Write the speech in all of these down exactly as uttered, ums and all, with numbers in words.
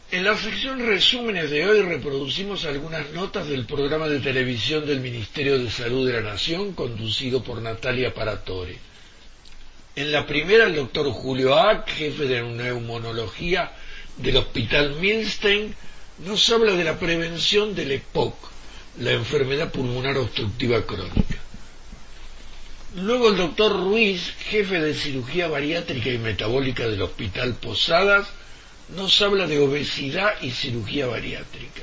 En la sección resúmenes de hoy reproducimos algunas notas del programa de televisión del Ministerio de Salud de la Nación, conducido por Natalia Paratore. En la primera, el doctor Julio Ack, jefe de neumonología del Hospital Milstein, nos habla de la prevención del E P O C, la enfermedad pulmonar obstructiva crónica. Luego el doctor Ruiz, jefe de cirugía bariátrica y metabólica del Hospital Posadas, nos habla de obesidad y cirugía bariátrica.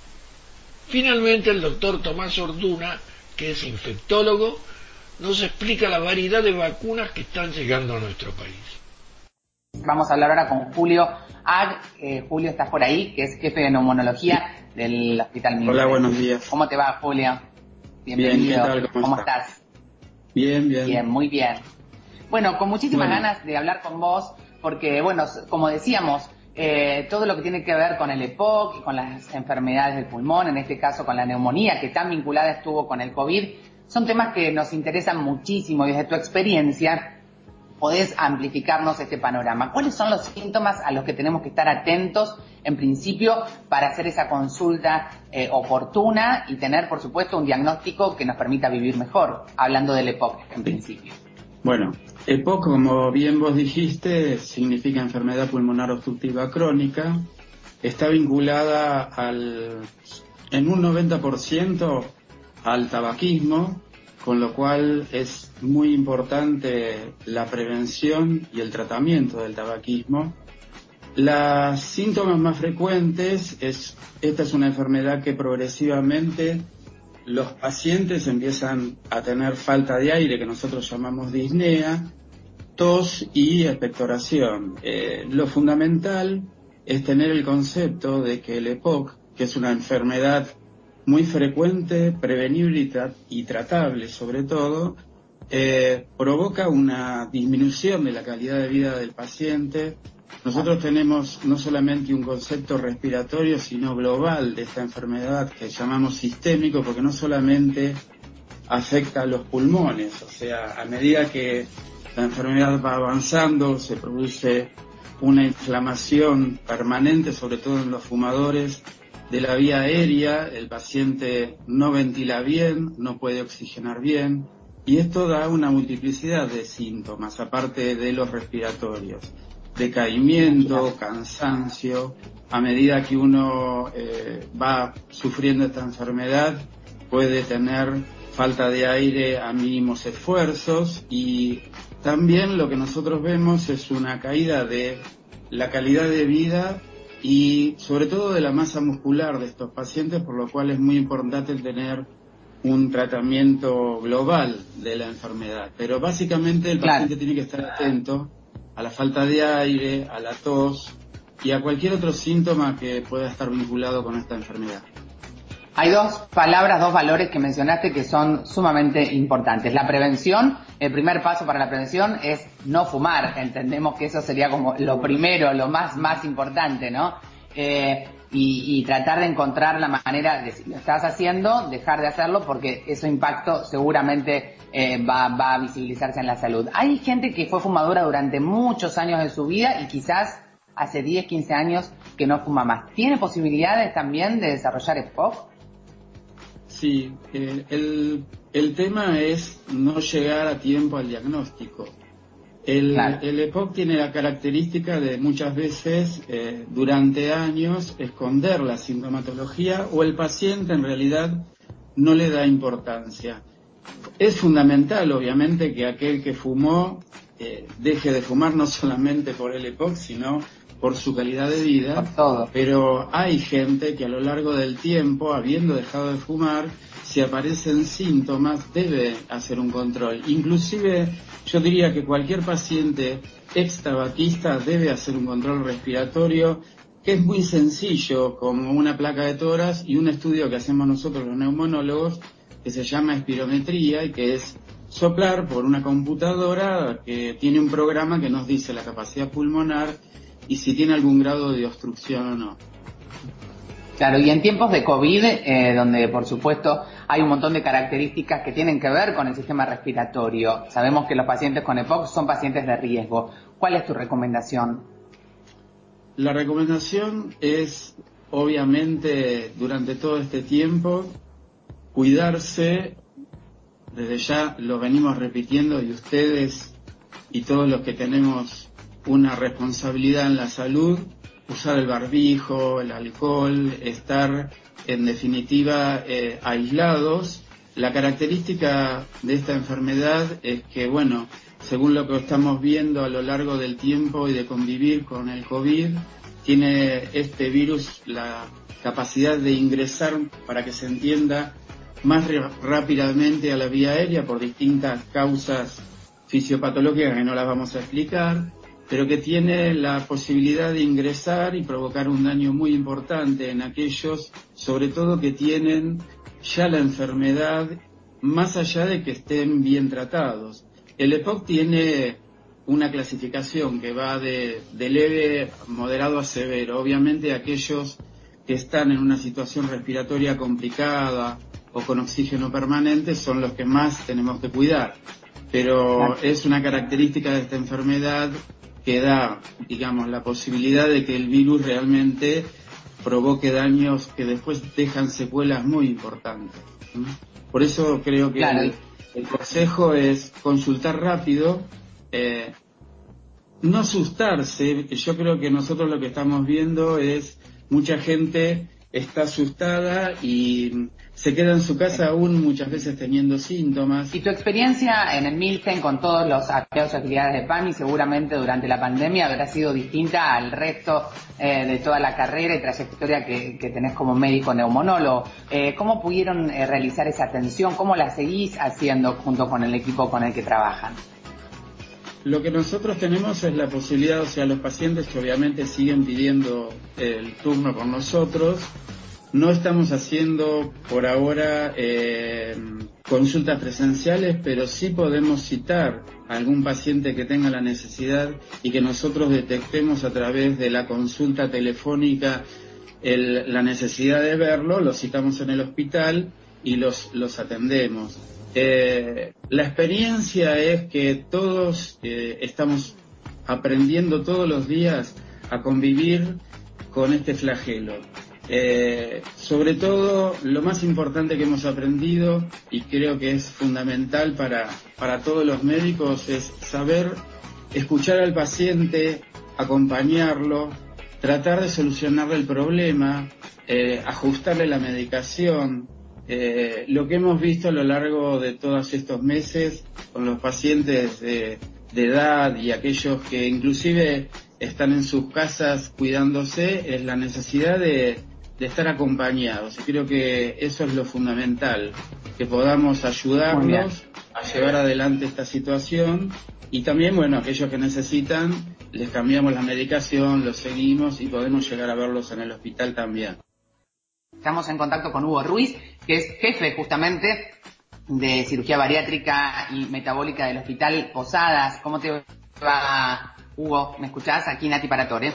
Finalmente, el doctor Tomás Orduna, que es infectólogo, nos explica la variedad de vacunas que están llegando a nuestro país. Vamos a hablar ahora con Julio Ag. Eh, Julio, ¿estás por ahí? Que es jefe de neumonología del Hospital Milstein. Hola, buenos días. ¿Cómo te va, Julio? Bienvenido. Bien, ¿qué tal? ¿Cómo, ¿Cómo está? estás? Bien, bien. Bien, muy bien. Bueno, con muchísimas bueno. ganas de hablar con vos, porque, bueno, como decíamos, Eh, todo lo que tiene que ver con el E P O C y con las enfermedades del pulmón, en este caso con la neumonía, que tan vinculada estuvo con el COVID, son temas que nos interesan muchísimo. Desde tu experiencia, podés amplificarnos este panorama. ¿Cuáles son los síntomas a los que tenemos que estar atentos, en principio, para hacer esa consulta eh, oportuna y tener, por supuesto, un diagnóstico que nos permita vivir mejor, hablando del E P O C en principio? Bueno, E P O C, como bien vos dijiste, significa enfermedad pulmonar obstructiva crónica. Está vinculada al, en un noventa por ciento al tabaquismo, con lo cual es muy importante la prevención y el tratamiento del tabaquismo. Los síntomas más frecuentes es, esta es una enfermedad que progresivamente los pacientes empiezan a tener falta de aire, que nosotros llamamos disnea, tos y expectoración. Eh, lo fundamental es tener el concepto de que el E P O C, que es una enfermedad muy frecuente, prevenible y, tra- y tratable sobre todo, eh, provoca una disminución de la calidad de vida del paciente. Nosotros tenemos no solamente un concepto respiratorio, sino global de esta enfermedad que llamamos sistémico, porque no solamente afecta a los pulmones, o sea, a medida que la enfermedad va avanzando, se produce una inflamación permanente, sobre todo en los fumadores, de la vía aérea. El paciente no ventila bien, no puede oxigenar bien, y esto da una multiplicidad de síntomas, aparte de los respiratorios. Decaimiento, cansancio. A medida que uno eh, va sufriendo esta enfermedad, puede tener falta de aire a mínimos esfuerzos, y también lo que nosotros vemos es una caída de la calidad de vida y sobre todo de la masa muscular de estos pacientes, por lo cual es muy importante tener un tratamiento global de la enfermedad. Pero básicamente el paciente Claro. tiene que estar atento a la falta de aire, a la tos y a cualquier otro síntoma que pueda estar vinculado con esta enfermedad. Hay dos palabras, dos valores que mencionaste que son sumamente importantes. La prevención, el primer paso para la prevención es no fumar. Entendemos que eso sería como lo primero, lo más, más importante, ¿no? Eh, y, y tratar de encontrar la manera de, si lo estás haciendo, dejar de hacerlo, porque ese impacto seguramente eh, va, va a visibilizarse en la salud. Hay gente que fue fumadora durante muchos años de su vida y quizás hace diez, quince años que no fuma más. ¿Tiene posibilidades también de desarrollar E P O C? Sí, eh, el, el tema es no llegar a tiempo al diagnóstico. El, Claro. el E P O C tiene la característica de muchas veces eh, durante años esconder la sintomatología, o el paciente en realidad no le da importancia. Es fundamental, obviamente, que aquel que fumó eh, deje de fumar, no solamente por el E P O C, sino por su calidad de vida. Por todo. Pero hay gente que a lo largo del tiempo, habiendo dejado de fumar, si aparecen síntomas, debe hacer un control. Inclusive, yo diría que cualquier paciente ex-tabaquista debe hacer un control respiratorio, que es muy sencillo, como una placa de tórax y un estudio que hacemos nosotros los neumonólogos, que se llama espirometría, y que es soplar por una computadora que tiene un programa que nos dice la capacidad pulmonar y si tiene algún grado de obstrucción o no. Claro, y en tiempos de COVID, eh, donde por supuesto hay un montón de características que tienen que ver con el sistema respiratorio, sabemos que los pacientes con E P O C son pacientes de riesgo. ¿Cuál es tu recomendación? La recomendación es, obviamente, durante todo este tiempo, cuidarse. Desde ya lo venimos repitiendo, y ustedes y todos los que tenemos una responsabilidad en la salud, usar el barbijo, el alcohol, estar en definitiva eh, aislados. La característica de esta enfermedad es que, bueno, según lo que estamos viendo a lo largo del tiempo y de convivir con el COVID, tiene este virus la capacidad de ingresar, para que se entienda, más rápidamente a la vía aérea por distintas causas fisiopatológicas que no las vamos a explicar, pero que tiene la posibilidad de ingresar y provocar un daño muy importante en aquellos, sobre todo, que tienen ya la enfermedad, más allá de que estén bien tratados. El E P O C tiene una clasificación que va de, de leve, moderado a severo. Obviamente aquellos que están en una situación respiratoria complicada o con oxígeno permanente son los que más tenemos que cuidar. Pero es una característica de esta enfermedad que da, digamos, la posibilidad de que el virus realmente provoque daños que después dejan secuelas muy importantes. Por eso creo que claro. el, el consejo es consultar rápido, eh, no asustarse. Yo creo que nosotros lo que estamos viendo es mucha gente está asustada y se queda en su casa aún muchas veces teniendo síntomas. Y tu experiencia en el Milten con todos los actividades y actividades de PAMI seguramente durante la pandemia habrá sido distinta al resto eh, de toda la carrera y trayectoria que, que tenés como médico neumonólogo. Eh, ¿Cómo pudieron eh, realizar esa atención? ¿Cómo la seguís haciendo junto con el equipo con el que trabajan? Lo que nosotros tenemos es la posibilidad, o sea, los pacientes que obviamente siguen pidiendo el turno con nosotros. No estamos haciendo por ahora eh, consultas presenciales, pero sí podemos citar a algún paciente que tenga la necesidad y que nosotros detectemos a través de la consulta telefónica el, la necesidad de verlo, lo citamos en el hospital y los, los atendemos. Eh, la experiencia es que todos eh, estamos aprendiendo todos los días a convivir con este flagelo. Eh, sobre todo, lo más importante que hemos aprendido, y creo que es fundamental para, para todos los médicos, es saber escuchar al paciente, acompañarlo, tratar de solucionarle el problema, eh, ajustarle la medicación. Eh, lo que hemos visto a lo largo de todos estos meses con los pacientes de, de edad y aquellos que inclusive están en sus casas cuidándose es la necesidad de, de estar acompañados. Y creo que eso es lo fundamental, que podamos ayudarlos a llevar adelante esta situación y también, bueno, aquellos que necesitan, les cambiamos la medicación, los seguimos y podemos llegar a verlos en el hospital también. Estamos en contacto con Hugo Ruiz, que es jefe justamente de cirugía bariátrica y metabólica del Hospital Posadas. ¿Cómo te va, Hugo? ¿Me escuchás? Aquí Nati Paratore.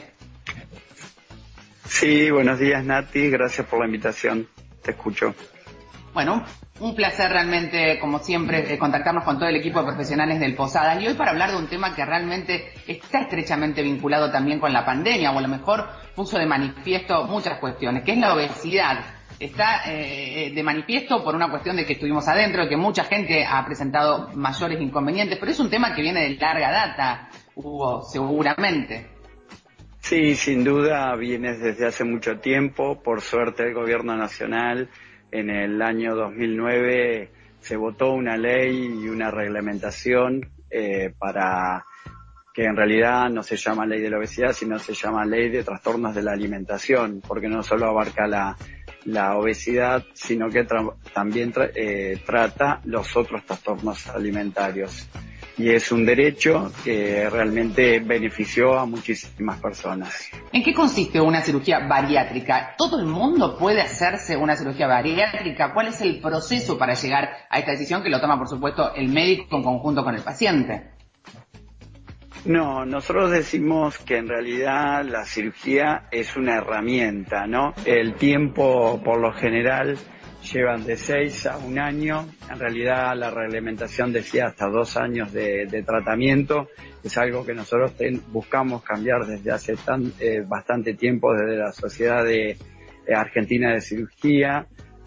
Sí, buenos días, Nati. Gracias por la invitación. Te escucho. Bueno, un placer realmente, como siempre, contactarnos con todo el equipo de profesionales del Posadas. Y hoy para hablar de un tema que realmente está estrechamente vinculado también con la pandemia, o a lo mejor puso de manifiesto muchas cuestiones, que es la obesidad. Está eh, de manifiesto por una cuestión de que estuvimos adentro, de que mucha gente ha presentado mayores inconvenientes, pero es un tema que viene de larga data, Hugo, seguramente. Sí, sin duda, viene desde hace mucho tiempo. Por suerte, el Gobierno Nacional en el año dos mil nueve se votó una ley y una reglamentación eh, para que en realidad no se llama ley de la obesidad, sino se llama ley de trastornos de la alimentación, porque no solo abarca la, la obesidad, sino que tra- también tra- eh, trata los otros trastornos alimentarios. Y es un derecho que realmente benefició a muchísimas personas. ¿En qué consiste una cirugía bariátrica? ¿Todo el mundo puede hacerse una cirugía bariátrica? ¿Cuál es el proceso para llegar a esta decisión que lo toma, por supuesto, el médico en conjunto con el paciente? No, nosotros decimos que en realidad la cirugía es una herramienta, ¿no? El tiempo, por lo general, llevan de seis a un año. En realidad la reglamentación decía hasta dos años de, de tratamiento es algo que nosotros ten, buscamos cambiar desde hace tan, eh, bastante tiempo, desde la Sociedad de, eh, Argentina de Cirugía,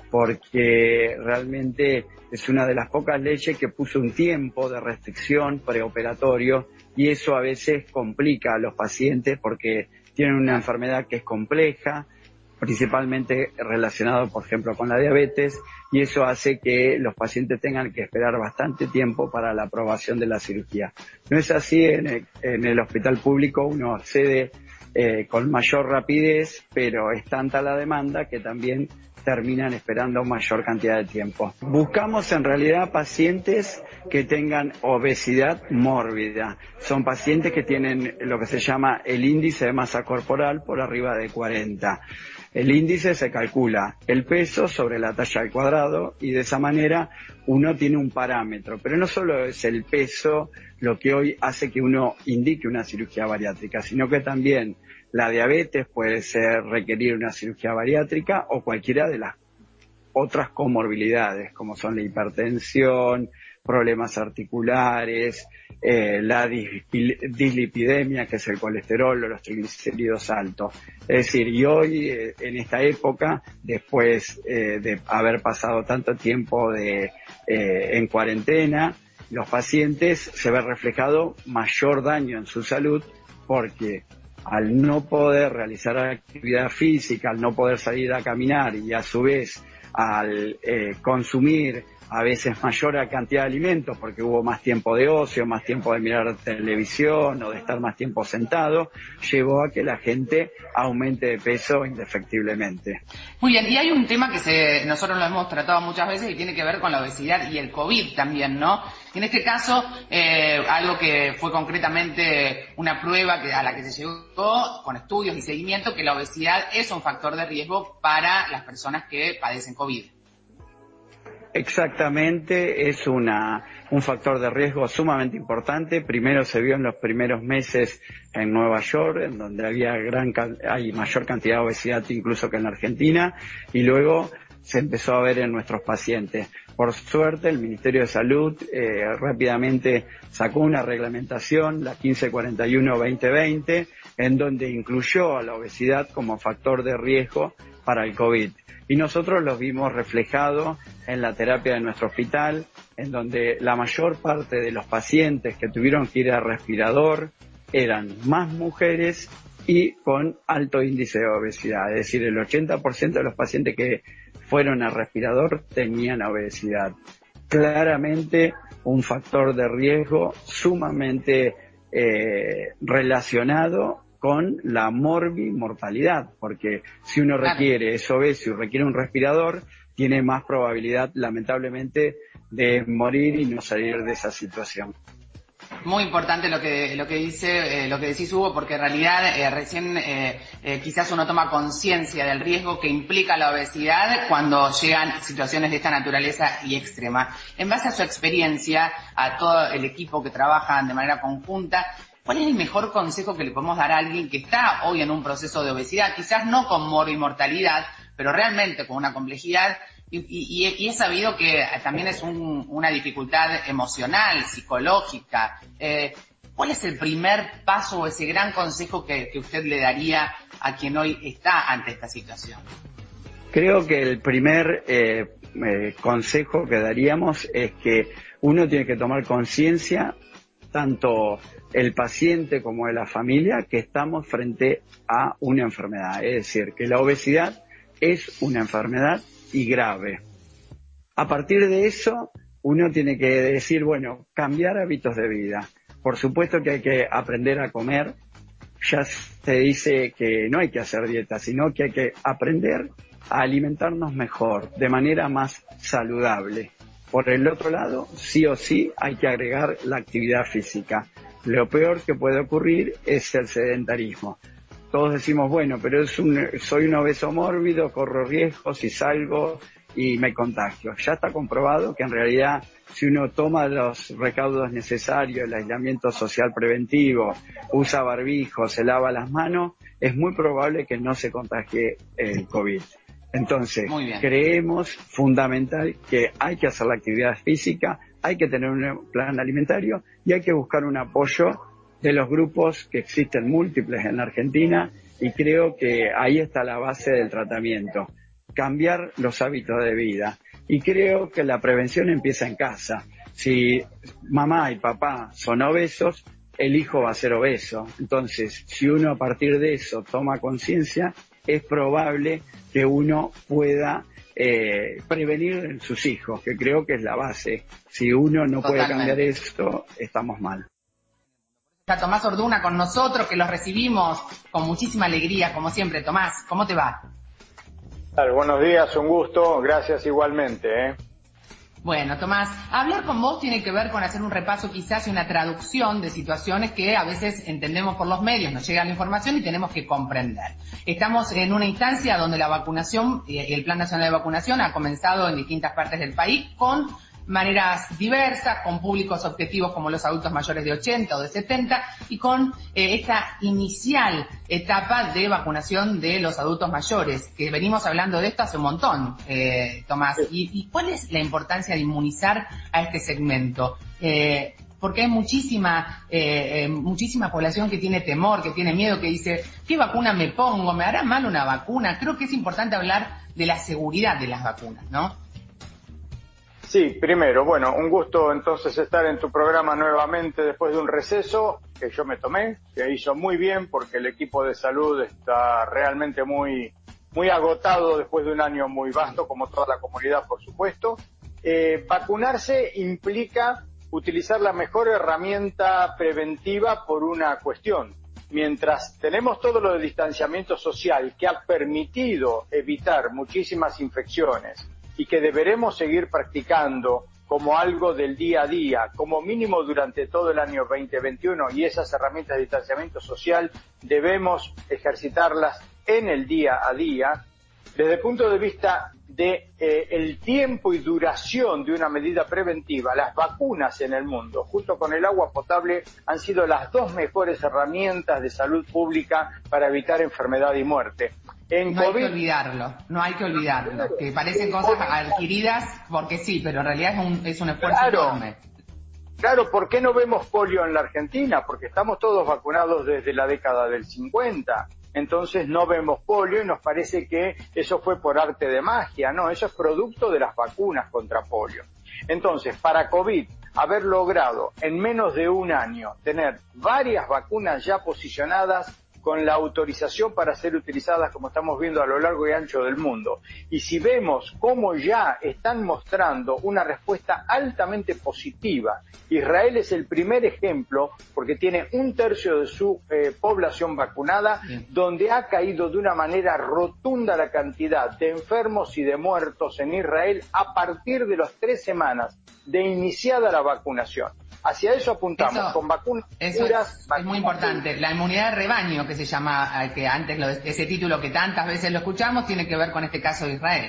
porque realmente es una de las pocas leyes que puso un tiempo de restricción preoperatorio, y eso a veces complica a los pacientes porque tienen una enfermedad que es compleja, principalmente relacionado, por ejemplo, con la diabetes, y eso hace que los pacientes tengan que esperar bastante tiempo para la aprobación de la cirugía. No es así en el, en el hospital público, uno accede eh, con mayor rapidez, pero es tanta la demanda que también terminan esperando mayor cantidad de tiempo. Buscamos en realidad pacientes que tengan obesidad mórbida. Son pacientes que tienen lo que se llama el índice de masa corporal por arriba de cuarenta. El índice se calcula el peso sobre la talla al cuadrado, y de esa manera uno tiene un parámetro. Pero no solo es el peso lo que hoy hace que uno indique una cirugía bariátrica, sino que también la diabetes puede ser requerir una cirugía bariátrica, o cualquiera de las otras comorbilidades, como son la hipertensión, problemas articulares, eh, la dislipidemia, que es el colesterol o los triglicéridos altos. Es decir, y hoy, eh, en esta época, después eh, de haber pasado tanto tiempo de, eh, en cuarentena, los pacientes se ve reflejado mayor daño en su salud, porque al no poder realizar actividad física, al no poder salir a caminar, y a su vez al eh, consumir a veces mayor cantidad de alimentos, porque hubo más tiempo de ocio, más tiempo de mirar televisión o de estar más tiempo sentado, llevó a que la gente aumente de peso indefectiblemente. Muy bien, y hay un tema que se, nosotros lo hemos tratado muchas veces y tiene que ver con la obesidad y el COVID también, ¿no? En este caso, eh, algo que fue concretamente una prueba que, a la que se llegó con estudios y seguimiento, que la obesidad es un factor de riesgo para las personas que padecen COVID. Exactamente, es una, un factor de riesgo sumamente importante. Primero se vio en los primeros meses en Nueva York, en donde había gran, hay mayor cantidad de obesidad incluso que en la Argentina, y luego se empezó a ver en nuestros pacientes. Por suerte, el Ministerio de Salud eh, rápidamente sacó una reglamentación, la quince cuarenta y uno veinte veinte, en donde incluyó a la obesidad como factor de riesgo para el COVID. Y nosotros los vimos reflejados en la terapia de nuestro hospital, en donde la mayor parte de los pacientes que tuvieron que ir a respirador eran más mujeres y con alto índice de obesidad. Es decir, el ochenta por ciento de los pacientes que fueron a respirador tenían obesidad. Claramente un factor de riesgo sumamente eh, relacionado con la morbimortalidad, porque si uno requiere, es obeso y requiere un respirador, tiene más probabilidad, lamentablemente, de morir y no salir de esa situación. Muy importante lo que lo que dice, eh, lo que decís, Hugo, porque en realidad eh, recién eh, eh, quizás uno toma conciencia del riesgo que implica la obesidad cuando llegan situaciones de esta naturaleza y extrema. En base a su experiencia, a todo el equipo que trabajan de manera conjunta, ¿cuál es el mejor consejo que le podemos dar a alguien que está hoy en un proceso de obesidad? Quizás no con morbimortalidad, pero realmente con una complejidad. Y, y, y he sabido que también es un, una dificultad emocional, psicológica. Eh, ¿Cuál es el primer paso o ese gran consejo que, que usted le daría a quien hoy está ante esta situación? Creo que el primer eh, eh, consejo que daríamos es que uno tiene que tomar conciencia, tanto el paciente como de la familia, que estamos frente a una enfermedad. Es decir, que la obesidad es una enfermedad y grave. A partir de eso, uno tiene que decir, bueno, cambiar hábitos de vida. Por supuesto que hay que aprender a comer. Ya se dice que no hay que hacer dieta, sino que hay que aprender a alimentarnos mejor, de manera más saludable. Por el otro lado, sí o sí hay que agregar la actividad física. Lo peor que puede ocurrir es el sedentarismo. Todos decimos, bueno, pero es un, soy un obeso mórbido, corro riesgos si salgo y me contagio. Ya está comprobado que en realidad, si uno toma los recaudos necesarios, el aislamiento social preventivo, usa barbijo, se lava las manos, es muy probable que no se contagie el COVID. Entonces, creemos fundamental que hay que hacer la actividad física, hay que tener un plan alimentario y hay que buscar un apoyo de los grupos que existen múltiples en la Argentina, y creo que ahí está la base del tratamiento, cambiar los hábitos de vida. Y creo que la prevención empieza en casa. Si mamá y papá son obesos, el hijo va a ser obeso. Entonces, si uno a partir de eso toma conciencia, es probable que uno pueda eh, prevenir en sus hijos, que creo que es la base. Si uno no puede cambiar esto, estamos mal. Está Tomás Orduna con nosotros, que los recibimos con muchísima alegría, como siempre. Tomás, ¿cómo te va? Claro, buenos días, un gusto, gracias igualmente. ¿eh? Bueno, Tomás, hablar con vos tiene que ver con hacer un repaso quizás y una traducción de situaciones que a veces entendemos por los medios, nos llega la información y tenemos que comprender. Estamos en una instancia donde la vacunación, el Plan Nacional de Vacunación ha comenzado en distintas partes del país con maneras diversas, con públicos objetivos como los adultos mayores de ochenta o de setenta, y con eh, esta inicial etapa de vacunación de los adultos mayores, que venimos hablando de esto hace un montón, eh, Tomás. ¿Y, ¿Y cuál es la importancia de inmunizar a este segmento? Eh, porque hay muchísima eh, eh, muchísima población que tiene temor, que tiene miedo, que dice, ¿qué vacuna me pongo? ¿Me hará mal una vacuna? Creo que es importante hablar de la seguridad de las vacunas, ¿no? Sí, primero, bueno, un gusto entonces estar en tu programa nuevamente después de un receso que yo me tomé, que hizo muy bien porque el equipo de salud está realmente muy, muy agotado después de un año muy vasto, como toda la comunidad, por supuesto. Eh, vacunarse implica utilizar la mejor herramienta preventiva por una cuestión. Mientras tenemos todo lo de distanciamiento social que ha permitido evitar muchísimas infecciones, y que deberemos seguir practicando como algo del día a día, como mínimo durante todo el año veinte veintiuno, y esas herramientas de distanciamiento social debemos ejercitarlas en el día a día. Desde el punto de vista de eh, el tiempo y duración de una medida preventiva, las vacunas en el mundo, junto con el agua potable, han sido las dos mejores herramientas de salud pública para evitar enfermedad y muerte. En no COVID, hay que olvidarlo, no hay que olvidarlo, que parecen cosas adquiridas porque sí, pero en realidad es un, es un esfuerzo claro, enorme. Claro, ¿por qué no vemos polio en la Argentina? Porque estamos todos vacunados desde la década del cincuenta. Entonces no vemos polio y nos parece que eso fue por arte de magia. No, eso es producto de las vacunas contra polio. Entonces, para COVID, haber logrado en menos de un año tener varias vacunas ya posicionadas con la autorización para ser utilizadas, como estamos viendo a lo largo y ancho del mundo. Y si vemos cómo ya están mostrando una respuesta altamente positiva, Israel es el primer ejemplo, porque tiene un tercio de su eh, población vacunada, sí, donde ha caído de una manera rotunda la cantidad de enfermos y de muertos en Israel a partir de las tres semanas de iniciada la vacunación. Hacia eso apuntamos, eso, con vacunas eso puras. Es, vacunas es muy importante. La inmunidad de rebaño, que se llama, que antes lo, ese título que tantas veces lo escuchamos, tiene que ver con este caso de Israel.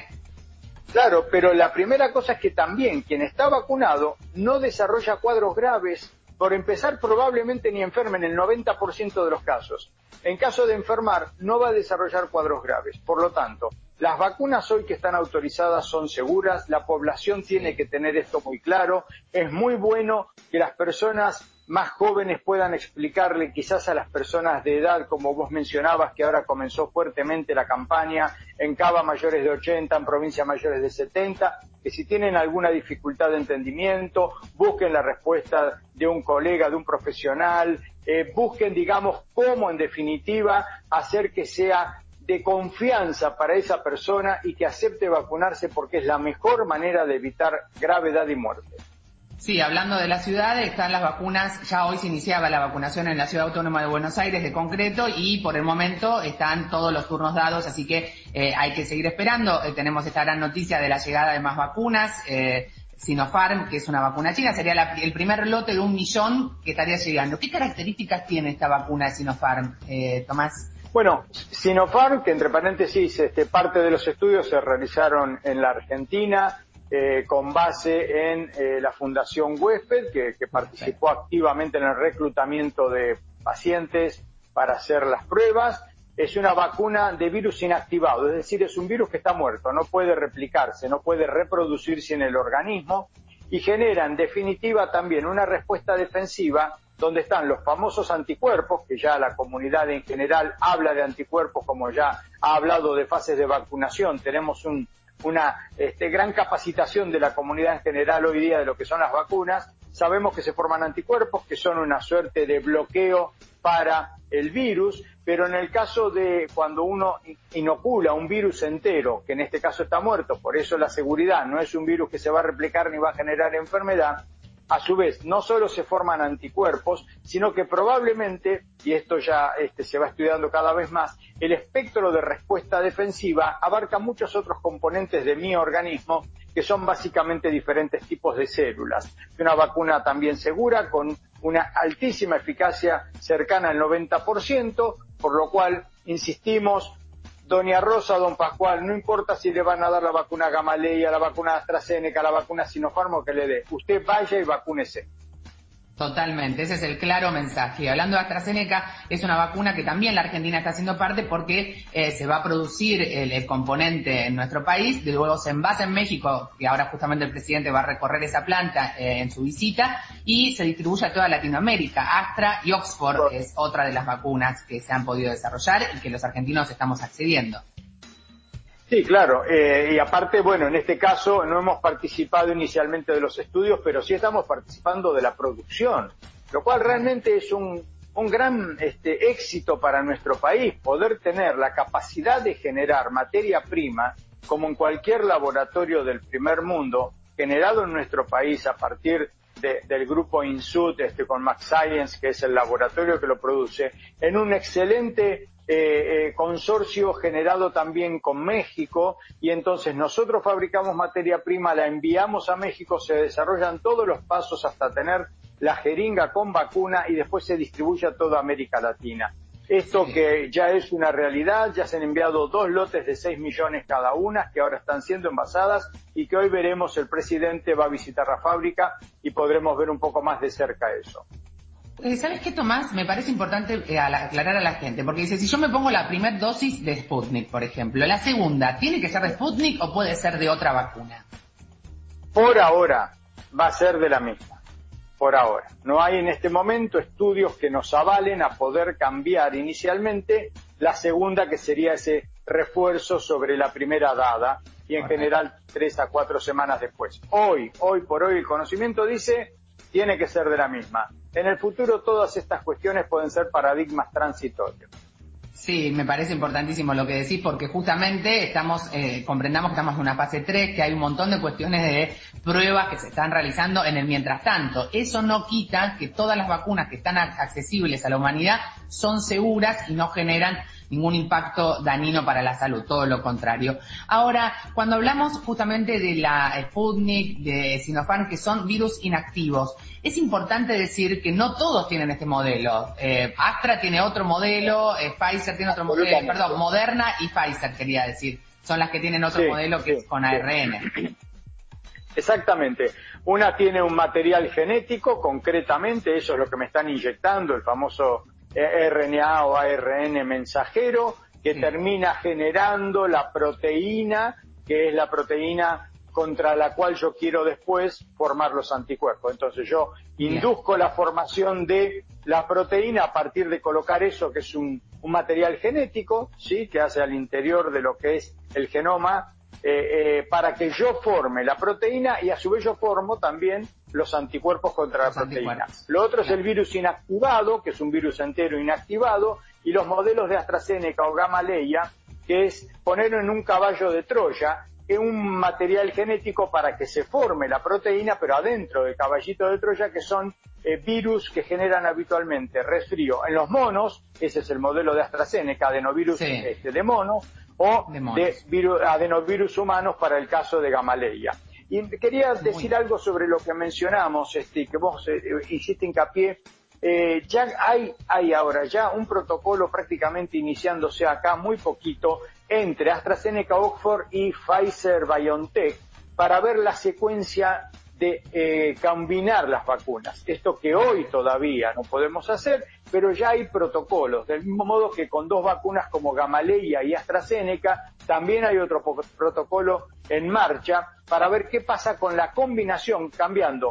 Claro, pero la primera cosa es que también quien está vacunado no desarrolla cuadros graves. Por empezar, probablemente ni enferme en el noventa por ciento de los casos. En caso de enfermar, no va a desarrollar cuadros graves. Por lo tanto, las vacunas hoy que están autorizadas son seguras, la población tiene que tener esto muy claro. Es muy bueno que las personas más jóvenes puedan explicarle quizás a las personas de edad, como vos mencionabas, que ahora comenzó fuertemente la campaña en Cava mayores de ochenta, en provincias mayores de setenta, que si tienen alguna dificultad de entendimiento, busquen la respuesta de un colega, de un profesional, eh, busquen, digamos, cómo en definitiva hacer que sea de confianza para esa persona y que acepte vacunarse porque es la mejor manera de evitar gravedad y muerte. Sí, hablando de la ciudad, están las vacunas, ya hoy se iniciaba la vacunación en la Ciudad Autónoma de Buenos Aires de concreto y por el momento están todos los turnos dados, así que eh, hay que seguir esperando. Eh, tenemos esta gran noticia de la llegada de más vacunas, eh, Sinopharm, que es una vacuna china, sería la, el primer lote de un millón que estaría llegando. ¿Qué características tiene esta vacuna de Sinopharm, eh, Tomás? Bueno, Sinopharm, que entre paréntesis, este, parte de los estudios se realizaron en la Argentina, Eh, con base en eh, la Fundación Huésped, que, que participó activamente en el reclutamiento de pacientes para hacer las pruebas. Es una vacuna de virus inactivado, es decir, es un virus que está muerto, no puede replicarse, no puede reproducirse en el organismo y genera en definitiva también una respuesta defensiva donde están los famosos anticuerpos, que ya la comunidad en general habla de anticuerpos, como ya ha hablado de fases de vacunación. Tenemos un, una este, gran capacitación de la comunidad en general hoy día de lo que son las vacunas. Sabemos que se forman anticuerpos, que son una suerte de bloqueo para el virus, pero en el caso de cuando uno inocula un virus entero, que en este caso está muerto, por eso la seguridad, no es un virus que se va a replicar ni va a generar enfermedad, a su vez no solo se forman anticuerpos, sino que probablemente, y esto ya este, se va estudiando cada vez más, el espectro de respuesta defensiva abarca muchos otros componentes de mi organismo, que son básicamente diferentes tipos de células. Una vacuna también segura, con una altísima eficacia cercana al noventa por ciento, por lo cual insistimos, doña Rosa, don Pascual, no importa si le van a dar la vacuna Gamaleya, la vacuna AstraZeneca, la vacuna Sinopharm o que le dé, usted vaya y vacúnese. Totalmente, ese es el claro mensaje. Hablando de AstraZeneca, es una vacuna que también la Argentina está haciendo parte porque eh, se va a producir el, el componente en nuestro país, de luego se envasa en México, que ahora justamente el presidente va a recorrer esa planta eh, en su visita, y se distribuye a toda Latinoamérica. Astra y Oxford es otra de las vacunas que se han podido desarrollar y que los argentinos estamos accediendo. Sí, claro, eh, y aparte, bueno, en este caso no hemos participado inicialmente de los estudios, pero sí estamos participando de la producción, lo cual realmente es un, un gran este, éxito para nuestro país, poder tener la capacidad de generar materia prima, como en cualquier laboratorio del primer mundo, generado en nuestro país a partir de, del grupo INSUT, este, con Max Science, que es el laboratorio que lo produce, en un excelente Eh, eh, consorcio generado también con México, y entonces nosotros fabricamos materia prima, la enviamos a México, se desarrollan todos los pasos hasta tener la jeringa con vacuna y después se distribuye a toda América Latina. Esto que ya es una realidad, ya se han enviado dos lotes de seis millones cada una, que ahora están siendo envasadas y que hoy veremos, el presidente va a visitar la fábrica y podremos ver un poco más de cerca eso. ¿Sabes qué, Tomás? Me parece importante eh, aclarar a la gente, porque dice, si yo me pongo la primera dosis de Sputnik, por ejemplo, la segunda, ¿tiene que ser de Sputnik o puede ser de otra vacuna? Por ahora va a ser de la misma, por ahora. No hay en este momento estudios que nos avalen a poder cambiar inicialmente la segunda, que sería ese refuerzo sobre la primera dada, y en Correcto. General tres a cuatro semanas después. Hoy, hoy por hoy el conocimiento dice, tiene que ser de la misma. En el futuro todas estas cuestiones pueden ser paradigmas transitorios. Sí, me parece importantísimo lo que decís, porque justamente estamos, eh, comprendamos que estamos en una fase tres, que hay un montón de cuestiones de pruebas que se están realizando en el mientras tanto. Eso no quita que todas las vacunas que están accesibles a la humanidad son seguras y no generan ningún impacto dañino para la salud, todo lo contrario. Ahora, cuando hablamos justamente de la Sputnik, de Sinopharm, que son virus inactivos, es importante decir que no todos tienen este modelo. Eh, Astra tiene otro modelo, eh, Pfizer tiene otro modelo, eh, perdón, Moderna y Pfizer quería decir, son las que tienen otro sí, modelo que sí, es con A R N. Sí. Exactamente. Una tiene un material genético, concretamente, eso es lo que me están inyectando, el famoso R N A o A R N mensajero, que sí. termina generando la proteína, que es la proteína contra la cual yo quiero después formar los anticuerpos. Entonces yo induzco la formación de la proteína a partir de colocar eso, que es un, un material genético, ¿sí?, que hace al interior de lo que es el genoma, eh, eh, para que yo forme la proteína y a su vez yo formo también los anticuerpos contra los la proteína. Lo otro es el virus inactivado, que es un virus entero inactivado, y los modelos de AstraZeneca o Gamaleya, que es ponerlo en un caballo de Troya, es un material genético para que se forme la proteína, pero adentro del caballito de Troya, que son eh, virus que generan habitualmente resfrío en los monos, ese es el modelo de AstraZeneca, adenovirus sí. este, de mono, o de, de virus, adenovirus humanos para el caso de Gamaleya. Y quería decir Muy algo sobre lo que mencionamos, este, que vos eh, hiciste hincapié. Eh, ya hay, hay ahora ya un protocolo prácticamente iniciándose acá muy poquito entre AstraZeneca, Oxford y Pfizer-BioNTech para ver la secuencia de eh, combinar las vacunas. Esto que hoy todavía no podemos hacer, pero ya hay protocolos. Del mismo modo que con dos vacunas como Gamaleya y AstraZeneca, también hay otro protocolo en marcha para ver qué pasa con la combinación, cambiando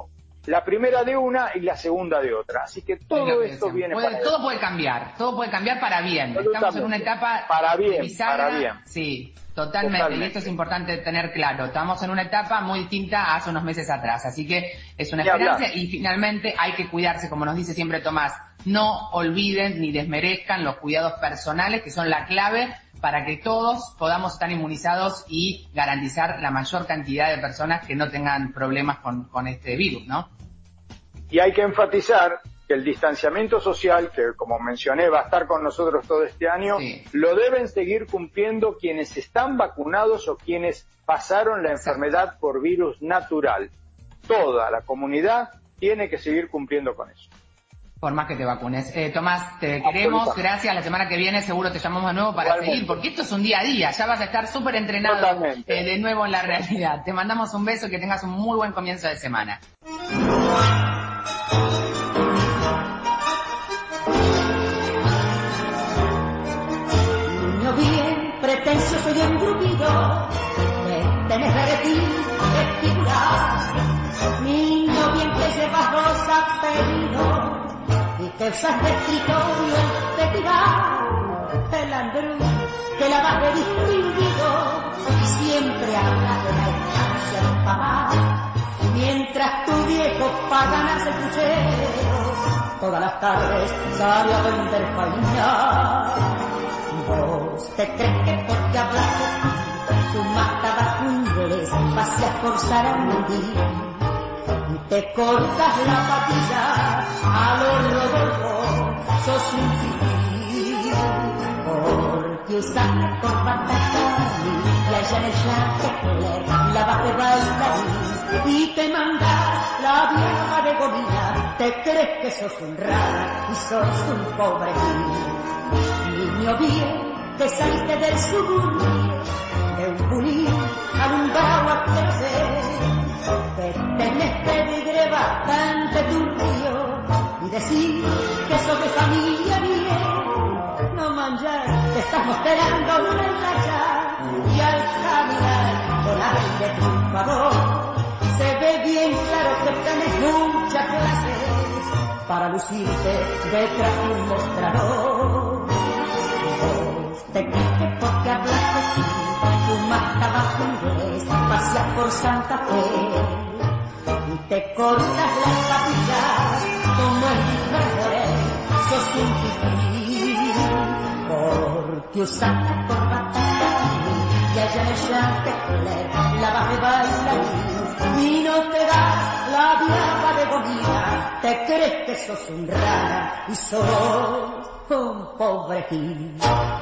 la primera de una y la segunda de otra. Así que todo esto viene puede, para todo puede cambiar, todo puede cambiar para bien. Estamos en una etapa para bien, bisagra, para bien. Sí, totalmente, totalmente. y esto es importante tener claro. Estamos en una etapa muy distinta a hace unos meses atrás, así que es una esperanza y finalmente hay que cuidarse, como nos dice siempre Tomás. No olviden ni desmerezcan los cuidados personales, que son la clave para que todos podamos estar inmunizados y garantizar la mayor cantidad de personas que no tengan problemas con, con este virus, ¿no? Y hay que enfatizar que el distanciamiento social, que como mencioné va a estar con nosotros todo este año, sí. lo deben seguir cumpliendo quienes están vacunados o quienes pasaron la Exacto. enfermedad por virus natural. Toda la comunidad tiene que seguir cumpliendo con eso. Por más que te vacunes. Eh, Tomás, te queremos, gracias. La semana que viene seguro te llamamos de nuevo para Igualmente. seguir, porque esto es un día a día, ya vas a estar súper entrenado eh, de nuevo en la realidad. Te mandamos un beso y que tengas un muy buen comienzo de semana. Niño bien pretencioso y engrupido, que tenés reretín de figurar. Niño bien que llevas rosa pedido y que usas de escritorio el petigar, el andrú que la vas de distinguido y siempre hablas de la estancia de papá, mientras tu viejo paganas el puchero todas las tardes sale a vender faina. Vos te crees que porque hablas de ti, fumas tabaco inglés, paseas por Sarandí y te cortas la patilla a lo Rodolfo, sos un fifí, porque usas la corbata y allá en el Chantecler la vas de bailarín y te mandas la vieja de Golina, te crees que sos un rara y sos un pobre niño bien que saliste del suburbio de un pulir alumbrado a crecer, que tenés pedigre bastante turbio y decir que sos de familia bien, no manjar, te estás mostrando una enlacha y al caminar con aire triunfador se ve bien claro que tenés muchas clases para lucirte detrás de un mostrador. Vos te crees que porque hablas de ti, fumas tabaco inglés, paseas por Santa Fe y te cortas las patillas como el Disney, sos un fifí, porque usas la corbata y allá en el Chantecler la vas de bailarín y no te das la vieja de Gomina, te crees que sos un rara y sos un pobre gil.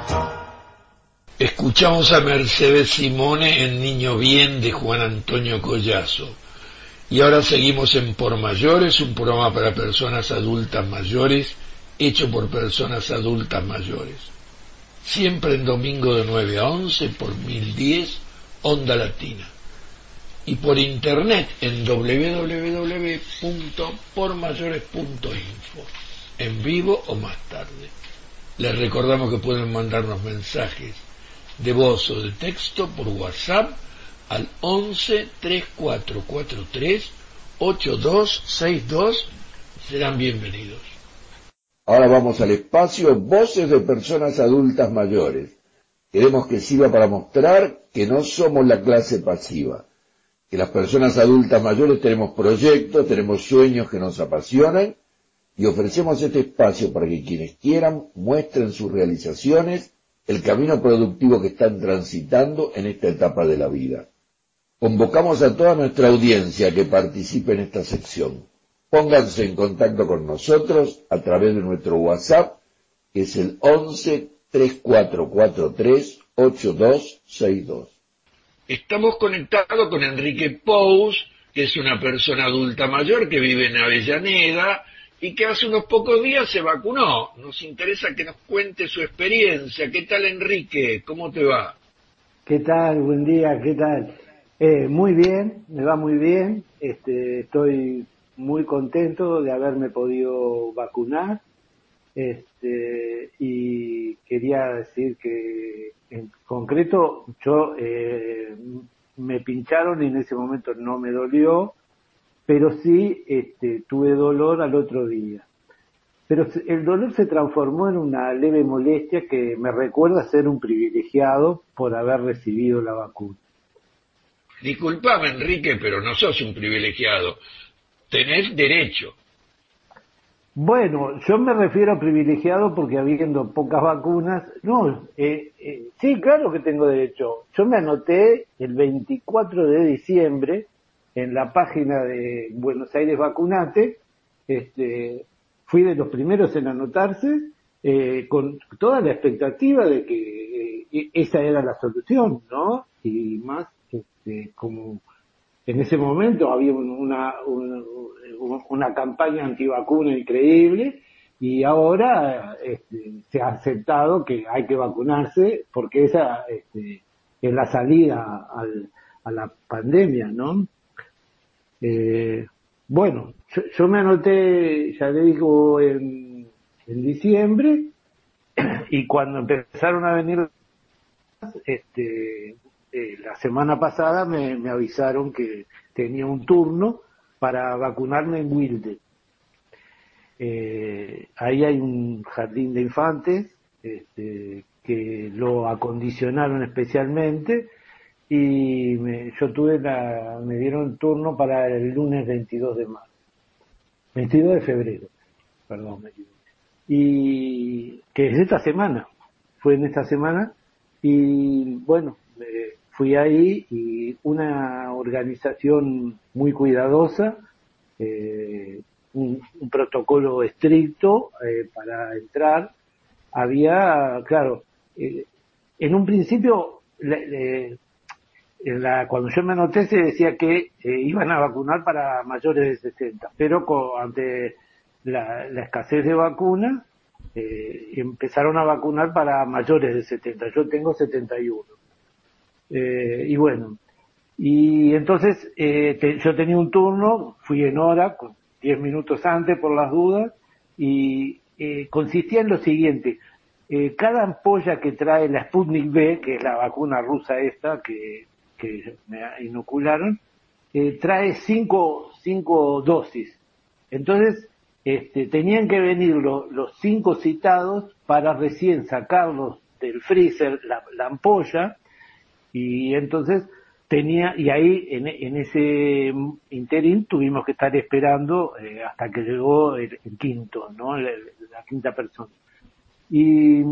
Escuchamos a Mercedes Simone en Niño Bien de Juan Antonio Collazo. Y ahora seguimos en Por Mayores, un programa para personas adultas mayores, hecho por personas adultas mayores. Siempre en domingo de nueve a once por mil diez, Onda Latina. Y por internet en doble u doble u doble u punto por mayores punto info, en vivo o más tarde. Les recordamos que pueden mandarnos mensajes de voz o de texto por WhatsApp al once treinta y cuatro cuarenta y tres ochenta y dos sesenta y dos. Serán bienvenidos. Ahora vamos al espacio Voces de Personas Adultas Mayores. Queremos que sirva para mostrar que no somos la clase pasiva, que las personas adultas mayores tenemos proyectos, tenemos sueños que nos apasionan y ofrecemos este espacio para que quienes quieran muestren sus realizaciones, el camino productivo que están transitando en esta etapa de la vida. Convocamos a toda nuestra audiencia a que participe en esta sección. Pónganse en contacto con nosotros a través de nuestro WhatsApp, que es el once treinta y cuatro cuarenta y tres ochenta y dos sesenta y dos. Estamos conectados con Enrique Pous, que es una persona adulta mayor que vive en Avellaneda y que hace unos pocos días se vacunó. Nos interesa que nos cuente su experiencia. ¿Qué tal, Enrique? ¿Cómo te va? ¿Qué tal? Buen día, ¿qué tal? Eh, muy bien, me va muy bien. Este, estoy muy contento de haberme podido vacunar. Este, y quería decir que en concreto yo eh, me pincharon y en ese momento no me dolió. pero sí este, tuve dolor al otro día. Pero el dolor se transformó en una leve molestia que me recuerda ser un privilegiado por haber recibido la vacuna. Disculpame, Enrique, pero no sos un privilegiado. Tenés derecho. Bueno, yo me refiero a privilegiado porque habiendo pocas vacunas, no, eh, eh, sí, claro que tengo derecho. Yo me anoté el veinticuatro de diciembre en la página de Buenos Aires Vacunate, este, fui de los primeros en anotarse, eh, con toda la expectativa de que eh, esa era la solución, ¿no? Y más, este, como en ese momento había una, una, una campaña antivacuna increíble y ahora este, se ha aceptado que hay que vacunarse porque esa este, es la salida al, a la pandemia, ¿no? Eh, bueno, yo, yo me anoté, ya le digo, en, en diciembre y cuando empezaron a venir este eh, la semana pasada me, me avisaron que tenía un turno para vacunarme en Wilde. Eh, ahí hay un jardín de infantes este, que lo acondicionaron especialmente y me, yo tuve la, me dieron turno para el lunes veintidós de marzo, veintidós de febrero, perdón, me equivoqué. Y que es esta semana, fue en esta semana y bueno, eh, fui ahí y una organización muy cuidadosa, eh, un, un protocolo estricto eh, para entrar. Había, claro, eh, en un principio, le, le, en la, cuando yo me anoté se decía que eh, iban a vacunar para mayores de sesenta, pero con, ante la, la escasez de vacunas, eh, empezaron a vacunar para mayores de setenta. Yo tengo setenta y uno. Eh, y bueno, y entonces eh, te, yo tenía un turno, fui en hora, con diez minutos antes por las dudas, y eh, consistía en lo siguiente: eh, cada ampolla que trae la Sputnik V, que es la vacuna rusa esta que, que me inocularon, eh, trae cinco, cinco dosis. Entonces, este, tenían que venir lo, los cinco citados para recién sacarlos del freezer, la, la ampolla, y entonces tenía, y ahí en, en ese interín tuvimos que estar esperando eh, hasta que llegó el, el quinto, ¿no? La, la quinta persona. Y,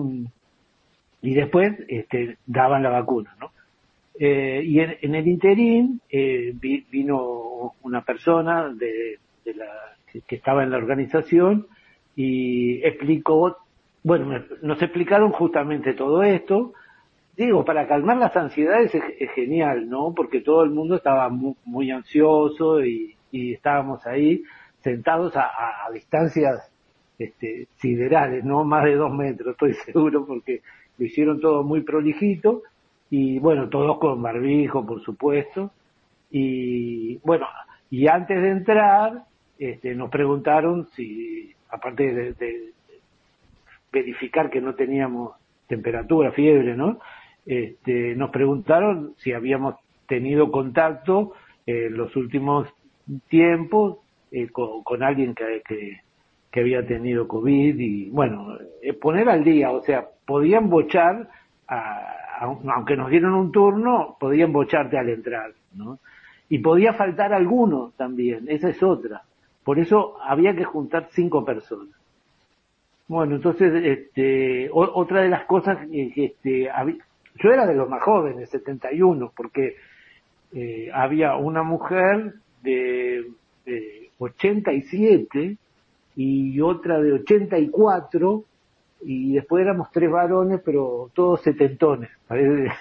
y después este, daban la vacuna, ¿no? Eh, y en, en el interín eh, vi, vino una persona de, de la, que, que estaba en la organización y explicó, bueno, me, nos explicaron justamente todo esto. Digo, para calmar las ansiedades es, es genial, ¿no? Porque todo el mundo estaba muy, muy ansioso y, y estábamos ahí sentados a, a, a distancias este, siderales, ¿no? Más de dos metros, estoy seguro, porque lo hicieron todo muy prolijito y, bueno, todos con barbijo, por supuesto. Y, bueno, y antes de entrar, este, nos preguntaron si, aparte de, de verificar que no teníamos temperatura, fiebre, ¿no? Este, nos preguntaron si habíamos tenido contacto en eh, los últimos tiempos eh, con, con alguien que, que, que había tenido COVID y, bueno, eh, poner al día, o sea, podían bochar, a, a, aunque nos dieron un turno, podían bocharte al entrar, ¿no? Y podía faltar alguno también, esa es otra. Por eso había que juntar cinco personas. Bueno, entonces, este, o, otra de las cosas, este, había, yo era de los más jóvenes, setenta y uno, porque eh, había una mujer de, de ochenta y siete y otra de ochenta y cuatro, y después éramos tres varones, pero todos setentones. Parece,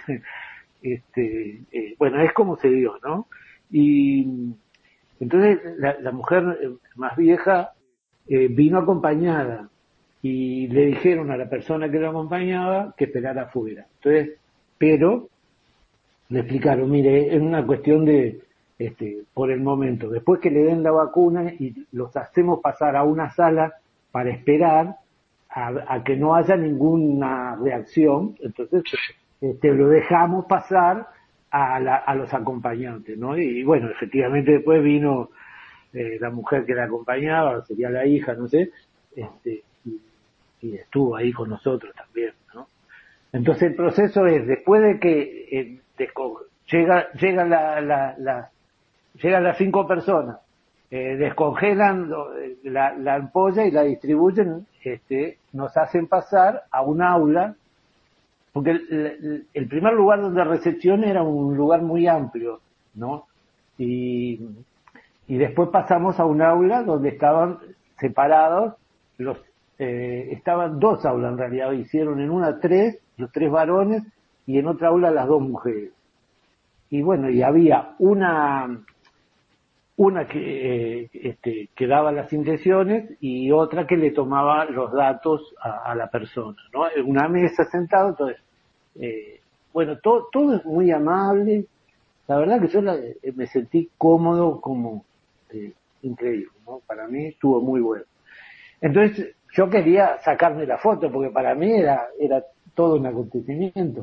este, eh, bueno, es como se dio, ¿no? Y entonces la, la mujer más vieja eh, vino acompañada y le dijeron a la persona que lo acompañaba que esperara afuera. Entonces, pero le explicaron, mire, es una cuestión de, este, por el momento, después que le den la vacuna y los hacemos pasar a una sala para esperar a, a que no haya ninguna reacción, entonces este, lo dejamos pasar a, la, a los acompañantes, ¿no? Y, y bueno, efectivamente después vino eh, la mujer que la acompañaba, sería la hija, no sé, este, y, y estuvo ahí con nosotros también, ¿no? Entonces el proceso es, después de que eh, desco- llega, llega la, la, la, llegan las cinco personas, eh, descongelan la, la ampolla y la distribuyen, este, nos hacen pasar a un aula, porque el, el, el primer lugar donde recepción era un lugar muy amplio, ¿no? Y, y después pasamos a un aula donde estaban separados los, eh, estaban dos aulas en realidad, hicieron en una tres, los tres varones, y en otra aula las dos mujeres. Y bueno, y había una, una que, eh, este, que daba las intenciones y otra que le tomaba los datos a, a la persona, ¿no? En una mesa sentado, entonces, eh, bueno, todo, todo es muy amable. La verdad que yo la, eh, me sentí cómodo, como eh, increíble, ¿no? Para mí estuvo muy bueno. Entonces, yo quería sacarme la foto porque para mí era, era todo un acontecimiento.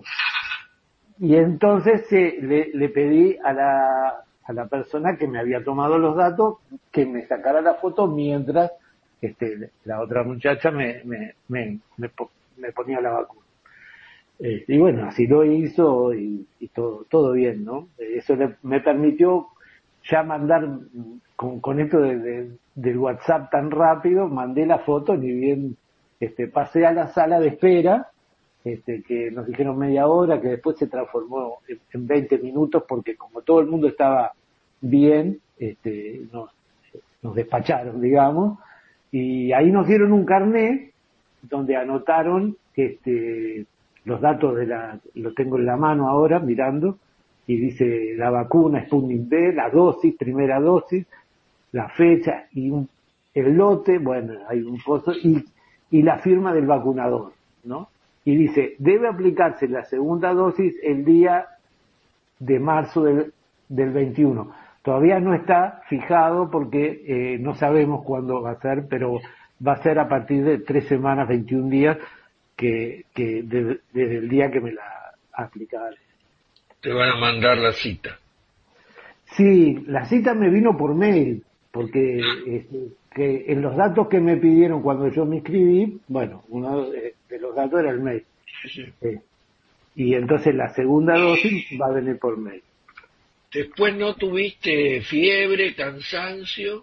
Y entonces eh, le, le pedí a la, a la persona que me había tomado los datos que me sacara la foto mientras este, la otra muchacha me, me, me, me, me ponía la vacuna. Eh, y bueno, así lo hizo y, y todo, todo bien, ¿no? Eso le, me permitió ya mandar, con, con esto de, de, del WhatsApp tan rápido, mandé la foto, ni bien este, pasé a la sala de espera, este, que nos dijeron media hora, que después se transformó en, en veinte minutos, porque como todo el mundo estaba bien, este, nos, nos despacharon, digamos, y ahí nos dieron un carnet donde anotaron este, los datos de la, lo tengo en la mano ahora mirando, y dice la vacuna Sputnik V, la dosis, primera dosis, la fecha y un, el lote, bueno, hay un coso, y, y la firma del vacunador, ¿no? Y dice, debe aplicarse la segunda dosis el día de marzo del, del veintiuno. Todavía no está fijado porque eh, no sabemos cuándo va a ser, pero va a ser a partir de tres semanas, veintiún días, que, que de, desde el día que me la aplicaron. Te van a mandar la cita. Sí, la cita me vino por mail, porque este, que en los datos que me pidieron cuando yo me inscribí, bueno, uno de, de los datos era el mail. Sí. Eh, y entonces la segunda dosis va a venir por mail. Después no tuviste fiebre, cansancio.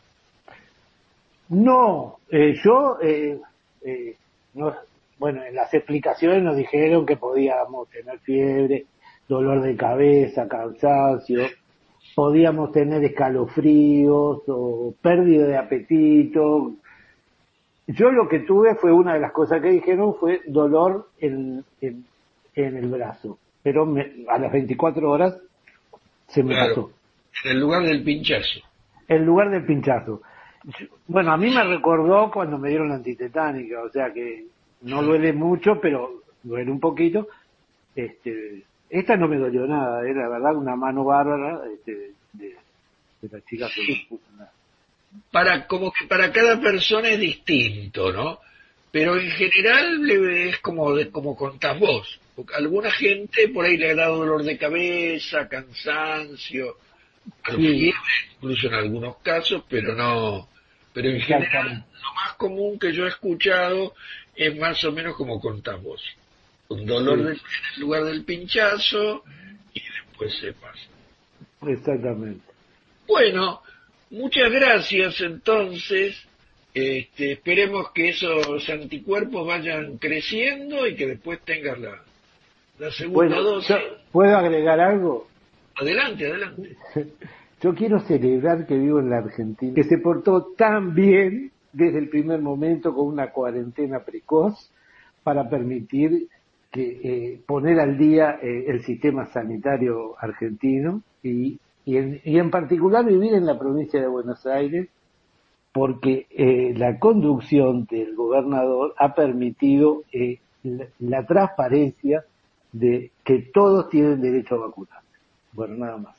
No, eh, yo, eh, eh, no, bueno, en las explicaciones nos dijeron que podíamos tener fiebre, dolor de cabeza, cansancio, podíamos tener escalofríos o pérdida de apetito. Yo lo que tuve fue, una de las cosas que dijeron fue dolor en, en, en el brazo, pero me, a las veinticuatro horas se me Claro, pasó. en el lugar del pinchazo. En lugar del pinchazo. Bueno, a mí me recordó cuando me dieron la antitetánica, o sea que no duele mucho, pero duele un poquito. Este, esta no me dolió nada, era la verdad una mano bárbara este, de, de la chica que me puso nada. Para, como que para cada persona es distinto, ¿no? Pero en general le- es como, de, como contás vos. Porque a alguna gente por ahí le ha dado dolor de cabeza, cansancio, Sí, fiebre, incluso en algunos casos, pero no. Pero en general lo más común que yo he escuchado es más o menos como contás vos. Un dolor sí, del- en el lugar del pinchazo y después se pasa. exactamente. Bueno, muchas gracias entonces. Este, esperemos que esos anticuerpos vayan creciendo y que después tengas la, la segunda Bueno, dosis. yo, ¿puedo agregar algo? Adelante, adelante. Yo quiero celebrar que vivo en la Argentina, que se portó tan bien desde el primer momento con una cuarentena precoz para permitir que eh, poner al día eh, el sistema sanitario argentino y, y, en, y en particular vivir en la provincia de Buenos Aires, porque eh, la conducción del gobernador ha permitido eh, la, la transparencia de que todos tienen derecho a vacunarse. Bueno, nada más.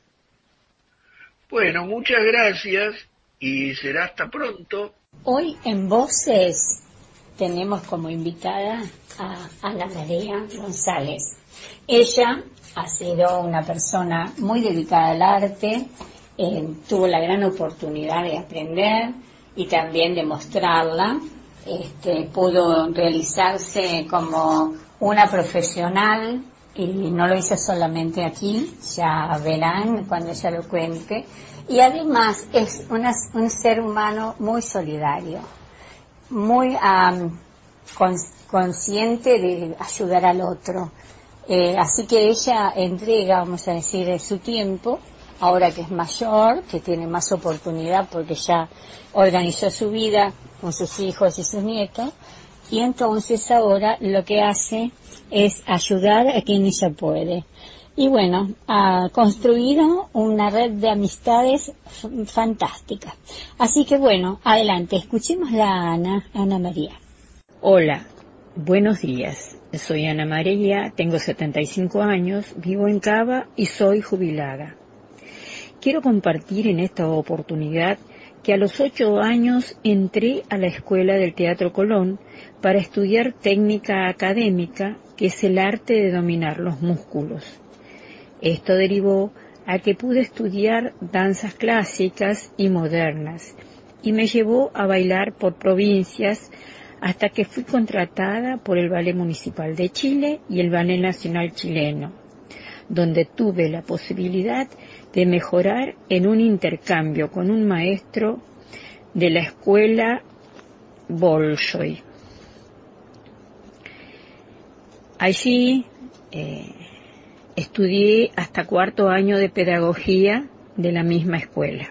Bueno, muchas gracias y será hasta pronto. Hoy en Voces tenemos como invitada a Ana María González. Ella ha sido una persona muy dedicada al arte eh, tuvo la gran oportunidad de aprender y también de mostrarla. Este, pudo realizarse como una profesional y no lo hizo solamente aquí, ya verán cuando ella lo cuente. Y además es una, un ser humano muy solidario, muy um, cons- consciente de ayudar al otro. Eh, así que ella entrega, vamos a decir, su tiempo, ahora que es mayor, que tiene más oportunidad porque ya organizó su vida con sus hijos y sus nietos, y entonces ahora lo que hace es ayudar a quien ella puede. Y bueno, ha construido una red de amistades f- fantástica. Así que bueno, adelante, escuchemos a Ana, Ana María. Hola, buenos días. Soy Ana María, tengo setenta y cinco años, vivo en Cava y soy jubilada. Quiero compartir en esta oportunidad que a los ocho años entré a la Escuela del Teatro Colón para estudiar técnica académica, que es el arte de dominar los músculos. Esto derivó a que pude estudiar danzas clásicas y modernas, y me llevó a bailar por provincias hasta que fui contratada por el Ballet Municipal de Chile y el Ballet Nacional Chileno, donde tuve la posibilidad de mejorar en un intercambio con un maestro de la escuela Bolshoi. Allí eh, estudié hasta cuarto año de pedagogía de la misma escuela.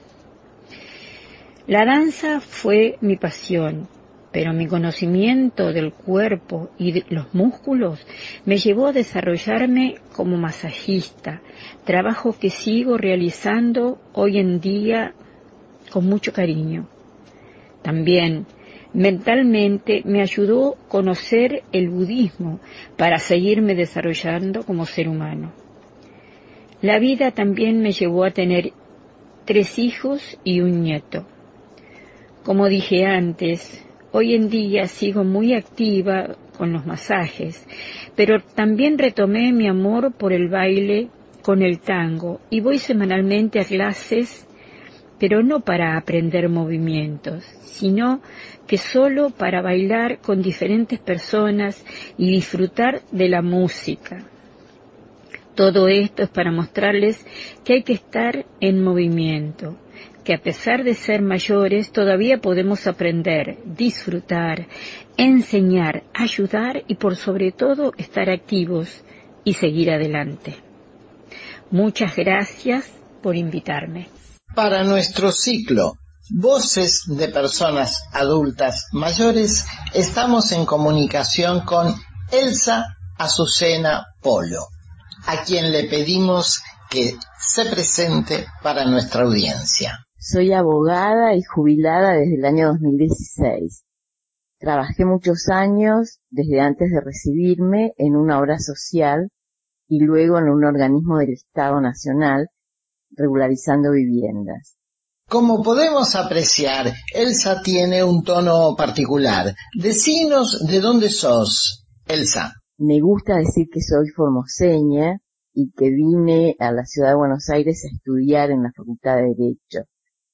La danza fue mi pasión, pero mi conocimiento del cuerpo y de los músculos me llevó a desarrollarme como masajista, trabajo que sigo realizando hoy en día con mucho cariño. También, mentalmente, me ayudó a conocer el budismo para seguirme desarrollando como ser humano. La vida también me llevó a tener tres hijos y un nieto. Como dije antes, hoy en día sigo muy activa con los masajes, pero también retomé mi amor por el baile con el tango y voy semanalmente a clases, pero no para aprender movimientos, sino que solo para bailar con diferentes personas y disfrutar de la música. Todo esto es para mostrarles que hay que estar en movimiento, que a pesar de ser mayores todavía podemos aprender, disfrutar, enseñar, ayudar y por sobre todo estar activos y seguir adelante. Muchas gracias por invitarme. Para nuestro ciclo Voces de Personas Adultas Mayores estamos en comunicación con Elsa Azucena Polo, a quien le pedimos que se presente para nuestra audiencia. Soy abogada y jubilada desde el año dos mil dieciséis. Trabajé muchos años, desde antes de recibirme, en una obra social y luego en un organismo del Estado Nacional, regularizando viviendas. Como podemos apreciar, Elsa tiene un tono particular. Decinos de dónde sos, Elsa. Me gusta decir que soy formoseña y que vine a la ciudad de Buenos Aires a estudiar en la Facultad de Derecho.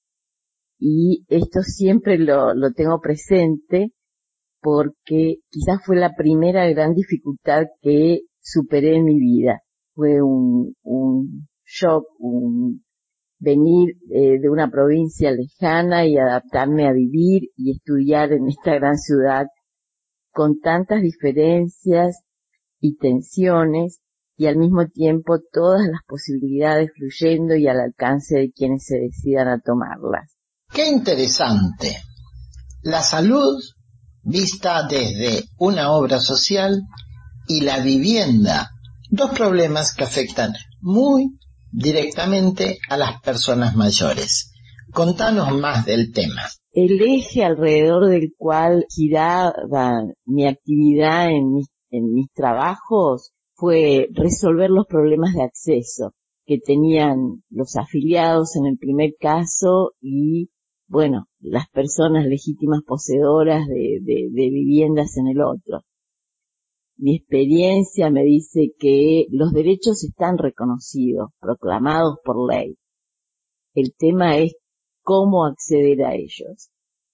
Y esto siempre lo, lo tengo presente porque quizás fue la primera gran dificultad que superé en mi vida. Fue un, un shock, un venir eh, de una provincia lejana y adaptarme a vivir y estudiar en esta gran ciudad con tantas diferencias y tensiones y al mismo tiempo todas las posibilidades fluyendo y al alcance de quienes se decidan a tomarlas. ¡Qué interesante! La salud vista desde una obra social y la vivienda, dos problemas que afectan muy directamente a las personas mayores. Contanos más del tema. El eje alrededor del cual giraba mi actividad en mis, en mis trabajos fue resolver los problemas de acceso que tenían los afiliados en el primer caso y, bueno, las personas legítimas poseedoras de, de, de viviendas en el otro. Mi experiencia me dice que los derechos están reconocidos, proclamados por ley, El tema es cómo acceder a ellos,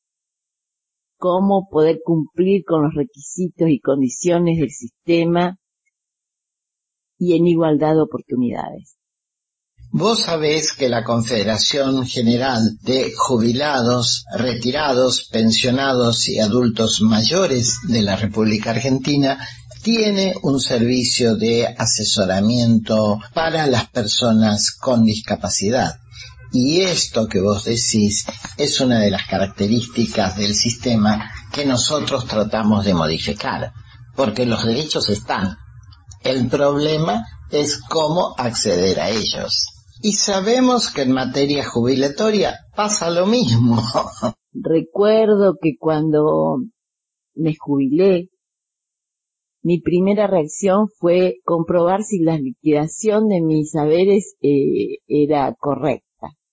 cómo poder cumplir con los requisitos y condiciones del sistema y en igualdad de oportunidades. Vos sabés que la Confederación General de Jubilados, Retirados, Pensionados y Adultos Mayores de la República Argentina tiene un servicio de asesoramiento para las personas con discapacidad. Y esto que vos decís es una de las características del sistema que nosotros tratamos de modificar, porque los derechos están. El problema es cómo acceder a ellos. Y sabemos que en materia jubilatoria pasa lo mismo. Recuerdo que cuando me jubilé, mi primera reacción fue comprobar si la liquidación de mis saberes eh, era correcta.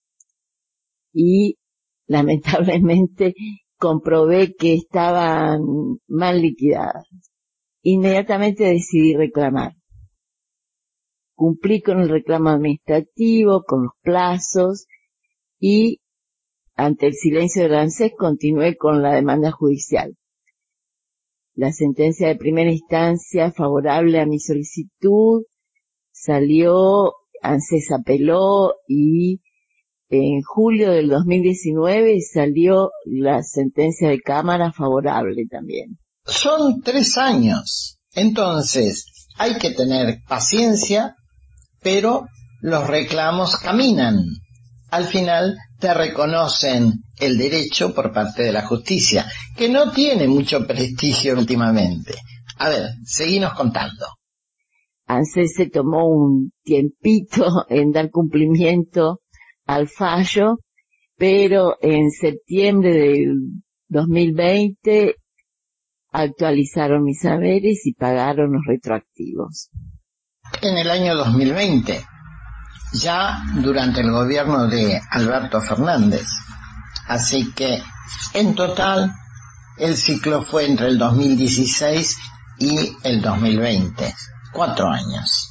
Y lamentablemente comprobé que estaban mal liquidadas. Inmediatamente decidí reclamar. Cumplí con el reclamo administrativo, con los plazos y ante el silencio del ANSES continué con la demanda judicial. La sentencia de primera instancia favorable a mi solicitud salió, ANSES apeló y en julio del dos mil diecinueve salió la sentencia de Cámara favorable también. Son tres años. Entonces, hay que tener paciencia, pero los reclamos caminan. Al final te reconocen el derecho por parte de la justicia, que no tiene mucho prestigio últimamente. A ver, seguinos contando. ANSES se tomó un tiempito en dar cumplimiento al fallo, pero en septiembre del dos mil veinte actualizaron mis saberes y pagaron los retroactivos. En el año dos mil veinte, ya durante el gobierno de Alberto Fernández. Así que, en total, el ciclo fue entre el dos mil dieciséis y el dos mil veinte. Cuatro años.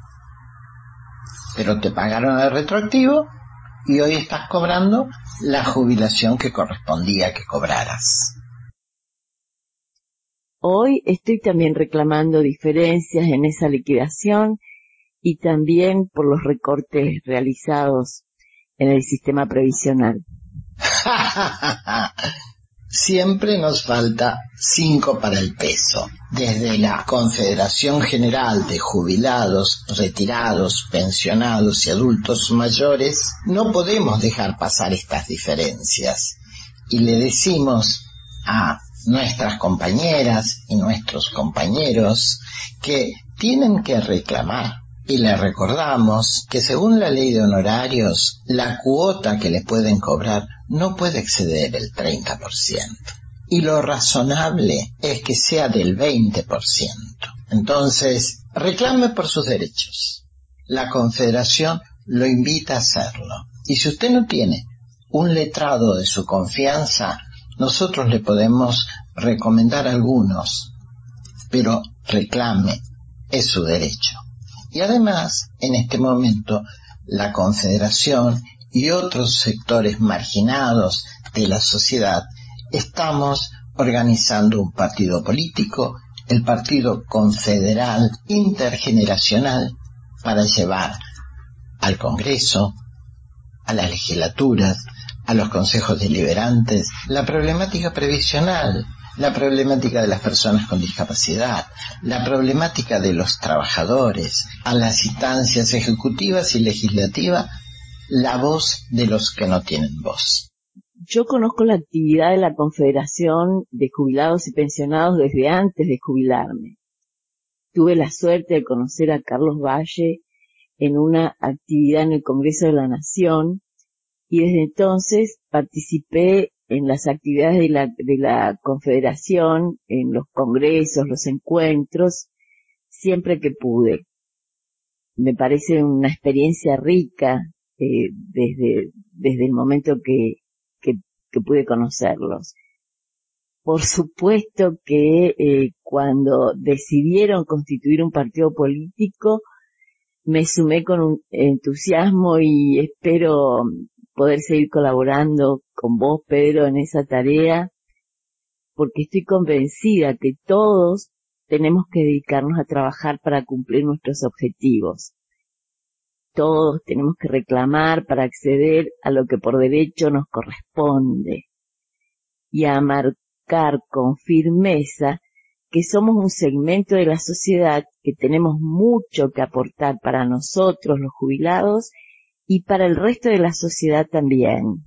Pero te pagaron el retroactivo y hoy estás cobrando la jubilación que correspondía que cobraras. Hoy estoy también reclamando diferencias en esa liquidación y también por los recortes realizados en el sistema previsional. Siempre nos falta cinco para el peso. Desde la Confederación General de Jubilados, Retirados, Pensionados y Adultos Mayores, no podemos dejar pasar estas diferencias. Y le decimos a nuestras compañeras y nuestros compañeros que tienen que reclamar. Y le recordamos que según la ley de honorarios, la cuota que le pueden cobrar no puede exceder el treinta por ciento. Y lo razonable es que sea del veinte por ciento. Entonces, reclame por sus derechos. La Confederación lo invita a hacerlo. Y si usted no tiene un letrado de su confianza, nosotros le podemos recomendar algunos. Pero reclame, es su derecho. Y además, en este momento, la Confederación y otros sectores marginados de la sociedad estamos organizando un partido político, el Partido Confederal Intergeneracional, para llevar al Congreso, a las legislaturas, a los consejos deliberantes, la problemática previsional, la problemática de las personas con discapacidad, la problemática de los trabajadores, a las instancias ejecutivas y legislativas, la voz de los que no tienen voz. Yo conozco la actividad de la Confederación de Jubilados y Pensionados desde antes de jubilarme. Tuve la suerte de conocer a Carlos Valle en una actividad en el Congreso de la Nación y desde entonces participé en las actividades de la, de la Confederación, en los congresos, los encuentros, siempre que pude. Me parece una experiencia rica eh, desde, desde el momento que, que, que pude conocerlos. Por supuesto que eh, cuando decidieron constituir un partido político, me sumé con un entusiasmo y espero poder seguir colaborando con vos, Pedro, en esa tarea, porque estoy convencida que todos tenemos que dedicarnos a trabajar para cumplir nuestros objetivos. Todos tenemos que reclamar para acceder a lo que por derecho nos corresponde y a marcar con firmeza que somos un segmento de la sociedad que tenemos mucho que aportar para nosotros, los jubilados, y para el resto de la sociedad también.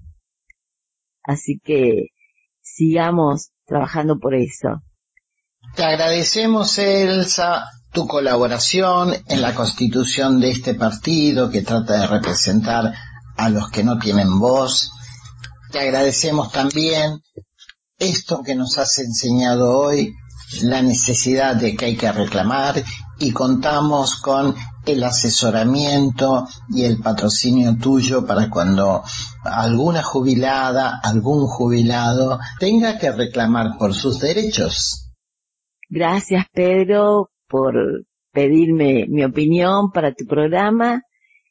Así que sigamos trabajando por eso. Te agradecemos, Elsa, tu colaboración en la constitución de este partido que trata de representar a los que no tienen voz. Te agradecemos también esto que nos has enseñado hoy, la necesidad de que hay que reclamar, y contamos con el asesoramiento y el patrocinio tuyo para cuando alguna jubilada, algún jubilado tenga que reclamar por sus derechos. Gracias, Pedro, por pedirme mi opinión para tu programa,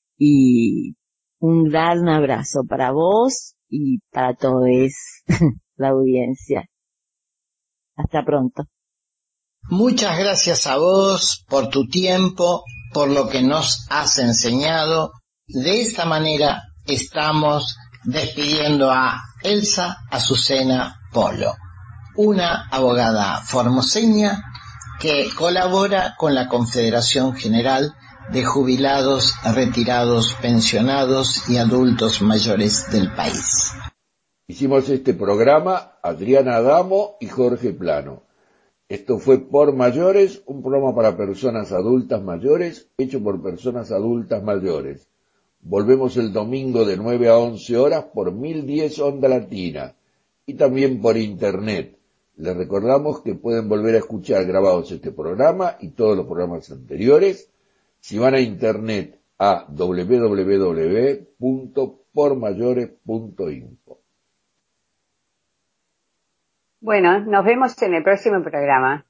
y un gran abrazo para vos y para toda la audiencia. Hasta pronto. Muchas gracias a vos por tu tiempo, por lo que nos has enseñado. De esta manera estamos despidiendo a Elsa Azucena Polo, una abogada formoseña que colabora con la Confederación General de Jubilados, Retirados, Pensionados y Adultos Mayores del país. Hicimos este programa Adriana Adamo y Jorge Plano. Esto fue Por Mayores, un programa para personas adultas mayores, hecho por personas adultas mayores. Volvemos el domingo de nueve a once horas por mil diez Onda Latina y también por internet. Les recordamos que pueden volver a escuchar grabados este programa y todos los programas anteriores si van a internet a doble u doble u doble u punto por mayores punto info. Bueno, nos vemos en el próximo programa.